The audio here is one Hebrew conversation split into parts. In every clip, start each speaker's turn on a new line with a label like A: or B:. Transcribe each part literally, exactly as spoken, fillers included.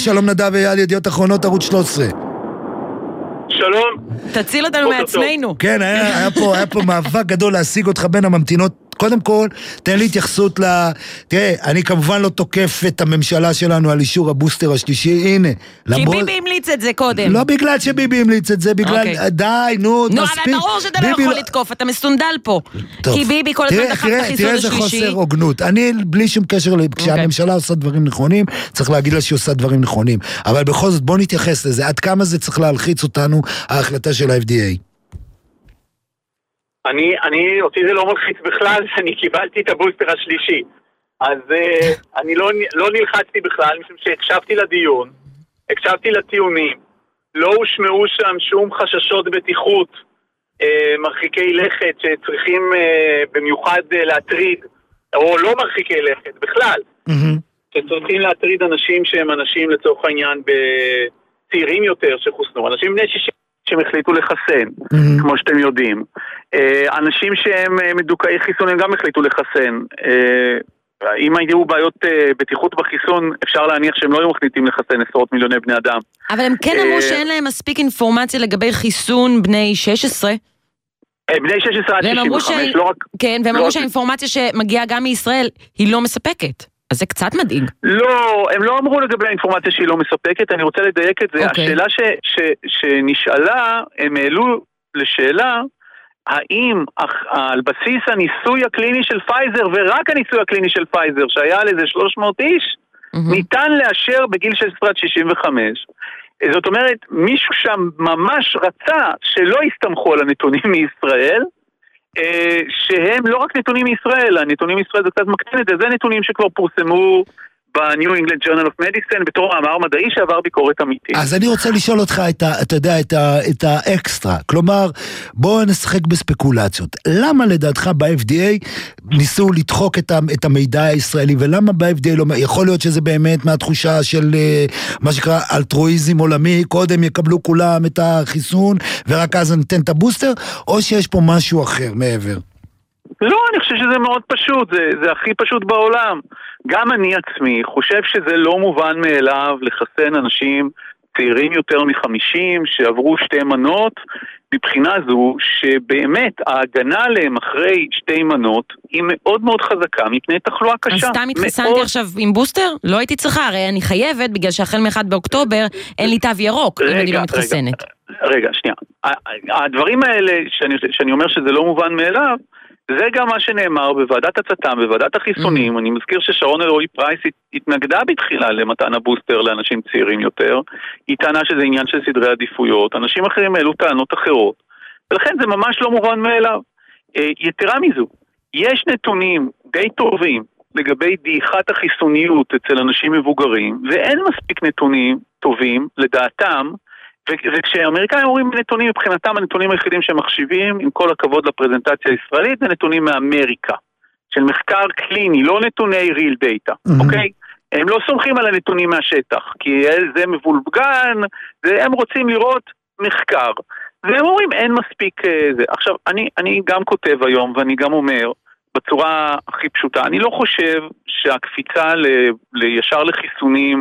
A: שלום נדב אייל, ידיעות אחרונות ערוץ שלוש עשרה.
B: שלום.
C: תציל אותנו מעצמנו.
A: כן, היה, היה פה, היה פה מאבק גדול להשיג אותך בין הממתינות. קודם כל, תן לי התייחסות ל... תראה, אני כמובן לא תוקף את הממשלה שלנו על אישור הבוסטר השלישי, הנה.
C: כי למרות... ביבי המליץ את זה קודם.
A: לא בגלל שביבי המליץ את זה, בגלל... Okay. די, נו,
C: נו,
A: מספיק.
C: אבל ברור שאתה לא יכול לא... לתקוף, אתה מסונדל פה. טוב. כי ביבי כל הזמן דחף את החיסון השלישי.
A: תראה איזה חוסר הוגנות. אני, בלי שום קשר, okay. כשהממשלה עושה דברים נכונים, צריך להגיד לה שהיא עושה דברים נכונים. אבל בכל זאת, בוא נתייחס לזה. עד כמה זה צריך להלחיץ אותנו, ההחלטה של ה-אף די איי?
B: אני, אני, אותי זה לא מלחיץ בכלל, שאני קיבלתי את הבוסטר השלישי. אז uh, אני לא, לא נלחצתי בכלל, משום שהקשבתי לדיון, הקשבתי לטיעונים, לא הושמעו שם שום חששות בטיחות, uh, מרחיקי לכת שצריכים uh, במיוחד uh, להטריד, או לא מרחיקי לכת, בכלל, mm-hmm. שצריכים להטריד אנשים שהם אנשים לצורך העניין בצעירים יותר שחוסנו, אנשים בני שישים. שהם החליטו לחסן, mm-hmm. כמו שאתם יודעים. אנשים שהם מדוכאי חיסון הם גם החליטו לחסן. אם היו בעיות בטיחות בחיסון, אפשר להניח שהם לא היו מחליטים לחסן עשרות מיליוני בני אדם.
C: אבל הם כן אמרו שאין להם מספיק אינפורמציה לגבי חיסון בני שש עשרה.
B: בני שש עשרה עד שישים וחמש, לא רק...
C: כן, והם אמרו שהאינפורמציה שמגיעה גם מישראל היא לא מספקת. אז זה קצת מדאיג.
B: לא, הם לא אמרו לגבי האינפורמציה שהיא לא מספקת, אני רוצה לדייק את זה. Okay. השאלה ש, ש, שנשאלה, הם העלו לשאלה, האם על בסיס הניסוי הקליני של פייזר, ורק הניסוי הקליני של פייזר, שהיה על איזה שלוש מאות איש, mm-hmm. ניתן לאשר בגיל שש עשרה עד שישים וחמש. זאת אומרת, מישהו שם ממש רצה שלא יסתמכו על הנתונים מישראל, שהם לא רק נתונים מישראל, הנתונים מישראל זה קצת מקטין את זה, זה נתונים שכבר פורסמו ב-New England Journal of Medicine בתור מאמר מדעי שעבר ביקורת אמיתית.
A: אז אני רוצה לשאול אותך את ה, אתה יודע, את ה, את האקסטרה, כלומר, בואו נשחק בספקולציות. למה לדעתך ב-אף די איי ניסו לדחוק את, ה, את המידע הישראלי, ולמה ב-אף די איי לא, יכול להיות שזה באמת מהתחושה של מה שקרה אלטרואיזם עולמי, קודם יקבלו כולם את החיסון, ורק אז ניתן את הבוסטר, או שיש פה משהו אחר מעבר?
B: לא, אני חושב שזה מאוד פשוט, זה, זה הכי פשוט בעולם. גם אני עצמי חושב שזה לא מובן מאליו לחסן אנשים צעירים יותר מחמישים שעברו שתי מנות, מבחינה זו שבאמת ההגנה עליהם אחרי שתי מנות היא מאוד מאוד חזקה מפני תחלואה קשה.
C: אז סתם התחסנתי מאוד... עכשיו עם בוסטר? לא הייתי צריכה, הרי אני חייבת בגלל שהחל מאחד באוקטובר אין לי תו ירוק רגע, אם אני לא מתחסנת.
B: רגע, רגע, שנייה. הדברים האלה שאני, שאני אומר שזה לא מובן מאליו, זה גם מה שנאמר בוועדת הצט"ם, בוועדת החיסונים. Mm-hmm. אני מזכיר ששרון אלרועי פרייס התנגדה בתחילה למתן הבוסטר לאנשים צעירים יותר. היא טענה שזה עניין של סדרי עדיפויות. אנשים אחרים העלו טענות אחרות. ולכן זה ממש לא מובן מאליו. יתרה מזו, יש נתונים די טובים לגבי דעיכת החיסוניות אצל אנשים מבוגרים, ואין מספיק נתונים טובים לדעתם, וכשהאמריקאים אומרים נתונים, מבחינתם הנתונים היחידים שהם מחשיבים, עם כל הכבוד לפרזנטציה הישראלית, זה נתונים מאמריקה, של מחקר קליני, לא נתוני real data, mm-hmm. אוקיי? הם לא סומכים על הנתונים מהשטח, כי זה מבולגן, הם רוצים לראות מחקר, והם אומרים אין מספיק זה. עכשיו, אני, אני גם כותב היום, ואני גם אומר, בצורה הכי פשוטה, אני לא חושב שהקפיצה ל, לישר לחיסונים,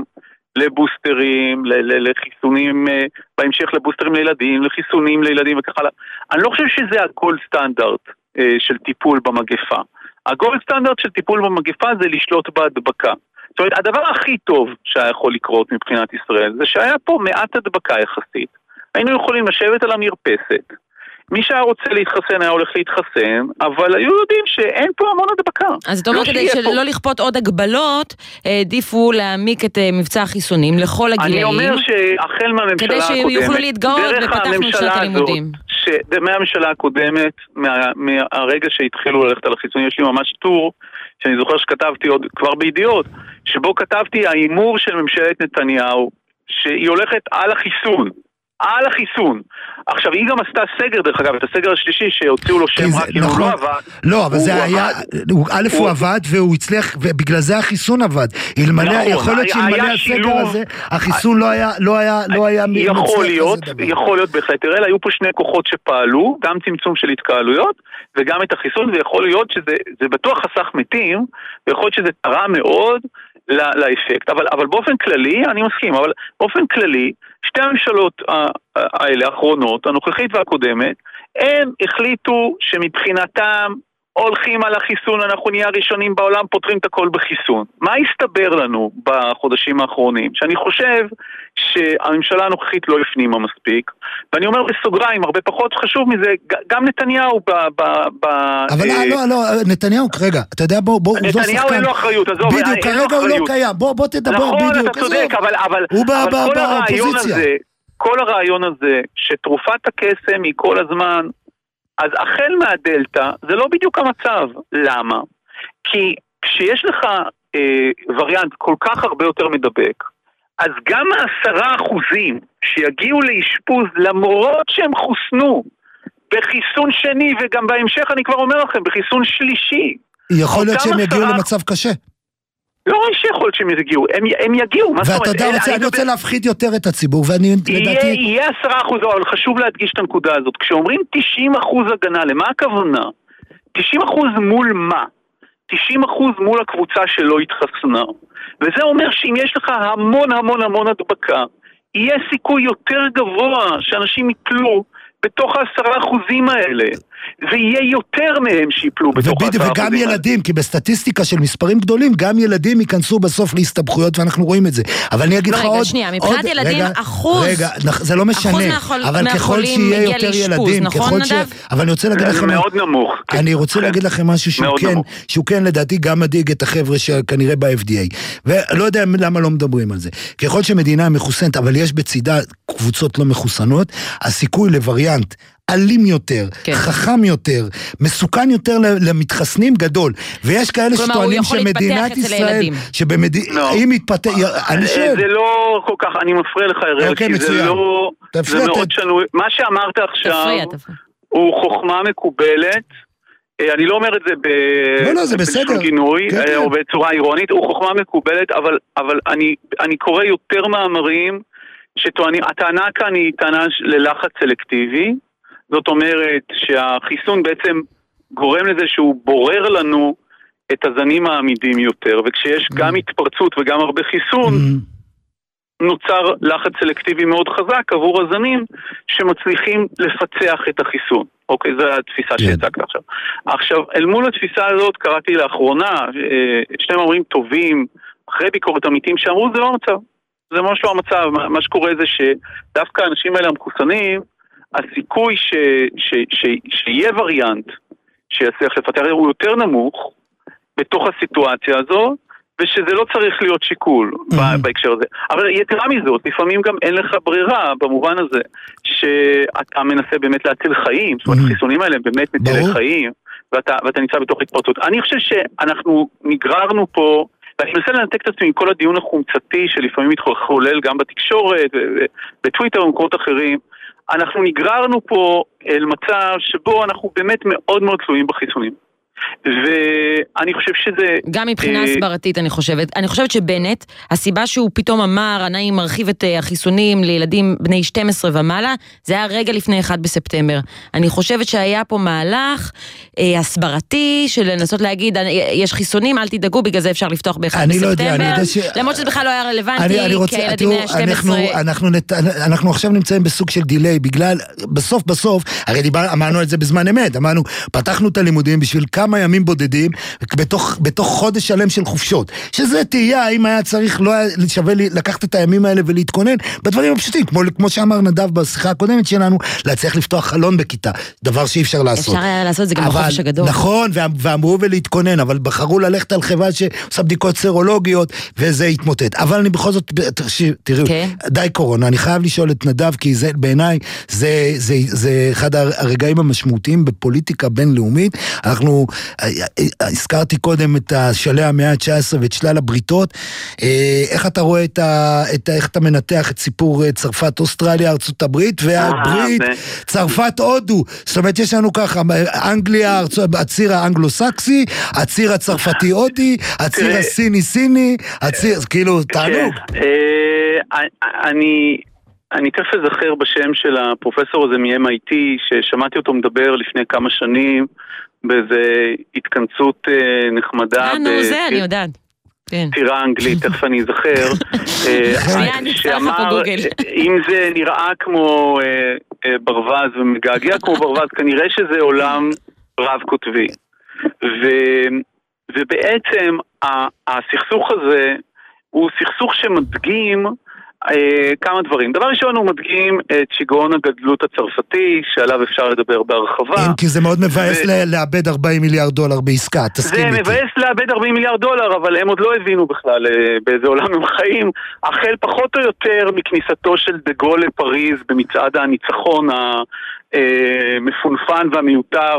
B: לבוסטרים, לחיסונים, בהמשך לבוסטרים לילדים, לחיסונים לילדים וכך הלאה. אני לא חושב שזה הגולד סטנדרט של טיפול במגפה. הגולד סטנדרט של טיפול במגפה זה לשלוט בהדבקה. זאת אומרת, הדבר הכי טוב שהיה יכול לקרות מבחינת ישראל, זה שהיה פה מעט הדבקה יחסית. היינו יכולים לשבת על המרפסת. מי שהיה רוצה להתחסן היה הולך להתחסן, אבל היו יודעים שאין פה המון הדבקה.
C: אז אתה אומר כדי שלא לכפות עוד הגבלות, העדיפו להעמיק את מבצע החיסונים לכל הגילאים.
B: אני אומר שהחל מהממשלה הקודמת,
C: כדי שיוכלו להתגאות ופתחנו שנת הלימודים.
B: מהממשלה הקודמת, מהרגע שהתחילו ללכת על החיסונים, יש לי ממש טור, שאני זוכר שכתבתי עוד כבר בידיעות, שבו כתבתי האימור של ממשלת נתניהו, שהיא הולכת על החיסון. על החיסון. עכשיו, היא גם עשתה סגר, דרך אגב, את הסגר השלישי שהוציאו לו שם רק אם הוא לא עבד.
A: לא, אבל זה היה, א' הוא עבד והוא הצליח, ובגלל זה החיסון עבד. יכול להיות שאלמלא הסגר הזה, החיסון לא היה...
B: יכול להיות, יכול להיות בהחלט. תראה, היו פה שני כוחות שפעלו, גם צמצום של התקהלויות, וגם את החיסון, ויכול להיות שזה בטוח חסך מתים, ויכול להיות שזה תרם מאוד, לאפקט, אבל, אבל באופן כללי, אני מסכים, אבל באופן כללי, שתי הממשלות האלה, האחרונות, הנוכחית והקודמת, הם החליטו שמבחינתם הולכים על החיסון, אנחנו נהיה ראשונים בעולם, פותרים את הכל בחיסון. מה הסתבר לנו בחודשים האחרונים? שאני חושב שהממשלה הנוכחית לא הפנימה מספיק, ואני אומר בסוגריים, הרבה פחות חשוב מזה, גם נתניהו ב... ב, ב
A: אבל
B: אה,
A: לא, לא, נתניהו, רגע, אתה יודע, בוא, בוא, הוא לא שחקן.
B: נתניהו אין לו אחריות, עזוב,
A: בדיוק, כרגע הוא לא קיים, בוא, בוא תדבר,
B: נכון,
A: בדיוק,
B: אתה צודק, אבל, אבל,
A: הוא
B: אבל כל הרעיון
A: באופוזיציה.
B: הזה, כל הרעיון הזה, שתרופת הקסם היא כל הזמן, אז החל מהדלטה, זה לא בדיוק המצב. למה? כי כשיש לך אה, וריאנט כל כך הרבה יותר מדבק, אז גם העשרה אחוזים שיגיעו לאשפוז למרות שהם חוסנו בחיסון שני, וגם בהמשך אני כבר אומר לכם, בחיסון שלישי.
A: יכול להיות שהם יגיעו
B: עשרה...
A: למצב קשה.
B: לא שיכול שהם יגיעו, הם, הם יגיעו.
A: ואתה יודע, רוצה, אני רוצה להפחיד יותר את הציבור, ואני לדעתי...
B: יהיה עשרה אחוז, אבל חשוב להדגיש את הנקודה הזאת. כשאומרים תשעים אחוז הגנה, למה הכוונה? תשעים אחוז מול מה? תשעים אחוז מול הקבוצה שלא התחסנה. וזה אומר שאם יש לך המון המון המון הדבקה, יהיה סיכוי יותר גבוה שאנשים יפלו בתוך העשרה אחוזים האלה. ויהיה יותר מהם שיפלו בתוך העשרה אחוזים.
A: וגם ילדים, כי בסטטיסטיקה של מספרים גדולים, גם ילדים ייכנסו בסוף להסתבכויות, ואנחנו רואים את זה. אבל אני אגיד לך עוד...
C: רגע, שנייה, מבחינת ילדים, אחוז...
A: רגע, זה לא משנה. אבל ככל שיהיה יותר ילדים,
C: נכון נדב?
A: אבל אני רוצה להגיד לכם...
B: זה מאוד נמוך.
A: אני רוצה להגיד לכם משהו שהוא כן, לדעתי, גם מדאיג את החבר'ה שכנראה ב-אף די איי. ולא יודע למה לא מדברים על זה. ככל שמדינה מחוסנת, אבל יש בצידה קבוצות לא מחוסנות, הסיכוי לווריאנט אלים יותר, כן. חכם יותר, מסוכן יותר למתחסנים גדול. ויש כאלה שטוענים שמדינת ישראל, שבמד...
B: לא.
A: אם מתפתח... אני שואל.
B: זה לא כל כך, אני מפריע לך הראל,
A: אוקיי,
B: כי
A: מצוין.
B: זה לא...
A: תפריע,
B: זה מאוד
A: ת...
B: שנוי. מה שאמרת עכשיו,
C: תפריע, תפריע.
B: הוא חוכמה מקובלת, אני לא אומר את זה ב...
A: לא, לא, זה בסדר.
B: גינוי,
A: כן,
B: או
A: כן.
B: בצורה אירונית, הוא חוכמה מקובלת, אבל, אבל אני, אני קורא יותר מאמרים שטוענים, הטענה כאן היא טענה ללחץ סלקטיבי, זאת אומרת שהחיסון בעצם גורם לזה שהוא בורר לנו את הזנים העמידים יותר, וכשיש mm. גם התפרצות וגם הרבה חיסון, mm. נוצר לחץ סלקטיבי מאוד חזק עבור הזנים שמצליחים לפצח את החיסון. אוקיי, זו התפיסה yeah. שהצגת עכשיו. עכשיו, אל מול התפיסה הזאת קראתי לאחרונה, שני מאמרים טובים, אחרי ביקורת עמיתים שאמרו, זה לא המצב. זה ממש לא המצב. מה שקורה זה שדווקא האנשים האלה המחוסנים, הסיכוי ש, ש, ש, שיהיה וריאנט שיצליח לפתח הוא יותר נמוך בתוך הסיטואציה הזו, ושזה לא צריך להיות שיקול mm-hmm. בהקשר הזה. אבל יתרה מזאת, לפעמים גם אין לך ברירה במובן הזה, שאתה מנסה באמת להציל חיים, זאת אומרת, mm-hmm. החיסונים האלה באמת מצילי חיים, ואתה, ואתה נמצא בתוך התפרצות. אני חושב שאנחנו נגררנו פה, ואני מנסה לנתק את עצמי מכל הדיון החומצתי, שלפעמים מתחולל גם בתקשורת, בטוויטר ומקורות אחרים, אנחנו נגררנו פה אל מצב שבו אנחנו באמת מאוד מאוד תלויים בחיסונים. ואני חושב שזה...
C: גם מבחינה הסברתית אני חושבת. אני חושבת שבנט, הסיבה שהוא פתאום אמר, אני מרחיב את החיסונים לילדים בני שתים עשרה ומעלה, זה היה רגע לפני אחד בספטמבר. אני חושבת שהיה פה מהלך אה, הסברתי, של לנסות להגיד, יש חיסונים, אל תדאגו, בגלל זה אפשר לפתוח באחד בספטמבר. ש... למרות שזה בכלל לא היה רלוונטי, אני, אני רוצה, כי הילדים בני שתים עשרה...
A: אנחנו, אנחנו, נת... אנחנו עכשיו נמצאים בסוג של דילי, בגלל, בסוף בסוף, הרי דיבר, אמרנו את זה בזמן אמת, אמרנו, פתחנו את הלימודים בשביל כמה ימים בודדים, בתוך, בתוך חודש שלם של חופשות. שזה תהיה, אם היה צריך, לא היה שווה לקחת את הימים האלה ולהתכונן, בדברים הפשוטים, כמו, כמו שאמר נדב בשיחה הקודמת שלנו, להצליח לפתוח חלון בכיתה, דבר שאי אפשר לעשות.
C: אפשר היה לעשות את זה גם בחופש הגדול.
A: נכון, ואמרו ולהתכונן, אבל בחרו ללכת על חברה שעושה בדיקות סרולוגיות, וזה התמוטט. אבל אני בכל זאת, תראו, כן. די קורונה, אני חייב לשאול את נדב, כי זה, בעיניי, זה, זה, זה אחד הרגעים המשמעותיים בפוליטיקה בינלאומית. אנחנו, הזכרתי קודם את השלהי המאה ה-תשע עשרה ואת שלל הבריתות. איך אתה רואה את ה, את, איך אתה מנתח את סיפור צרפת, אוסטרליה, ארצות הברית, והברית, צרפת, הודו. זאת אומרת, יש לנו ככה, אנגליה, הציר האנגלו-סקסי, הציר הצרפתי-הודי, הציר הסיני-סיני, הציר, כאילו, תענוג.
B: אני... אני תכף אזכר בשם של הפרופסור הזה מ-אם איי טי, ששמעתי אותו מדבר לפני כמה שנים, באיזו התכנסות נחמדה.
C: אה, נו, זה אני יודעת.
B: טירה אנגלית, תכף אני אזכר, שאמר, אם זה נראה כמו ברווז ומגעגע כמו ברווז, כנראה שזה עולם רב כותבי. ובעצם הסכסוך הזה הוא סכסוך שמדגים כמה דברים. דבר ראשון, הוא מדגים את שיגעון הגדלות הצרפתי, שעליו אפשר לדבר בהרחבה.
A: כי זה מאוד מבאס לאבד ארבעים מיליארד דולר בעסקה, תסכים איתי.
B: זה מבאס לאבד ארבעים מיליארד דולר, אבל הם עוד לא הבינו בכלל באיזה עולם הם חיים, החל פחות או יותר מכניסתו של דה גול לפריז במצעד הניצחון המפונפן והמיותר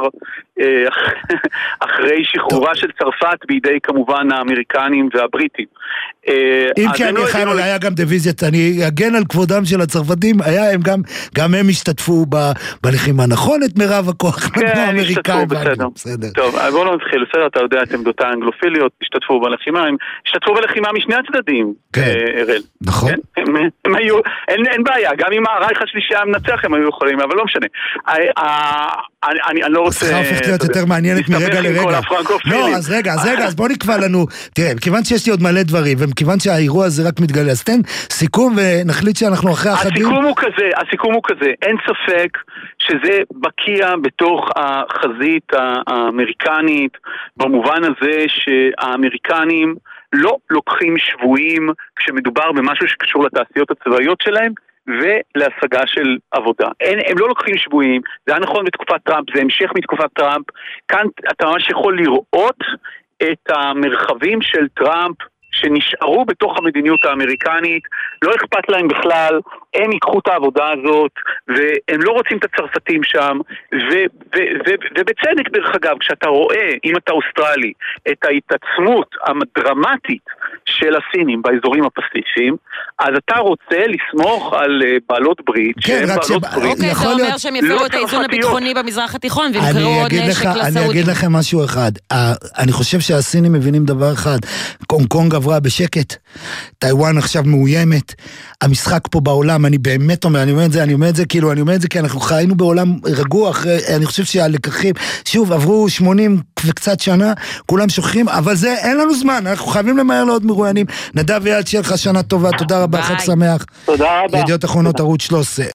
B: אחרי שחרורה של צרפת בידי כמובן האמריקנים והבריטים.
A: אם כי אני חייב, היה גם דיוויזיית, אני אגן על כבודם של הצרפתים, היה הם גם, גם הם השתתפו בלחימה, נכון? את מירב הכוח האמריקאים.
B: בסדר. טוב, בואו נתחיל, בסדר, אתה יודע, את עמדותיי האנגלופיליות, השתתפו בלחימה, הם השתתפו בלחימה משני הצדדים, אראל.
A: נכון.
B: הם היו, אין בעיה, גם אם הרייך השלישי היה מנצח, הם היו יכולים, אבל לא משנה. אני לא רוצה...
A: השכר הופכת להיות יותר מעניינת מרגע לרגע. לא, אז רגע, אז רגע, אז בוא נקבע לנו, תראה, מכיוון שיש לי עוד מלא דברים, ומכיוון שהאירוע הזה רק מתגלה, אז תן סיכום ונחליט שאנחנו אחרי החגים.
B: הסיכום הוא כזה, הסיכום הוא כזה, אין ספק שזה בקיע בתוך החזית האמריקנית, במובן הזה שהאמריקנים לא לוקחים שבויים כשמדובר במשהו שקשור לתעשיות הצבאיות שלהם, ולהשגה של עבודה. אין, הם לא לוקחים שבויים, זה היה נכון בתקופת טראמפ, זה המשך מתקופת טראמפ, כאן אתה ממש יכול לראות את המרחבים של טראמפ שנשארו בתוך המדיניות האמריקנית, לא אכפת להם בכלל, הם ייקחו את העבודה הזאת, והם לא רוצים את הצרפתים שם, ו- ו- ו- ובצדק דרך אגב, כשאתה רואה, אם אתה אוסטרלי, את ההתעצמות הדרמטית של הסינים באזורים הפסיפיים, אז אתה רוצה לסמוך על בעלות ברית,
A: כן, רק
C: ש... אוקיי, זה אומר שהם יפרו את האיזון הביטחוני במזרח התיכון, וימכרו עוד נשק לסעודים.
A: אני אגיד לכם משהו אחד, אני חושב שהסינים מבינים דבר אחד, הונג קונג עברה בשקט, טיואן עכשיו מאוימת, המשחק פה בעולם, אני באמת אומר, אני אומר את זה, אני אומר את זה, כאילו, אני אומר את זה, כי אנחנו חיינו בעולם רגוע, אחרי, אני חושב שהלקחים, שוב, עברו שמונים וקצת שנה, כולם שוכחים, אבל זה, אין לנו זמן, אנחנו חייבים למהר לעוד מרואיינים. נדב ויעד, שיהיה לך שנה טובה, תודה רבה, חג שמח.
B: תודה רבה.
A: ידיעות אחרונות, ערוץ שלוש עשרה.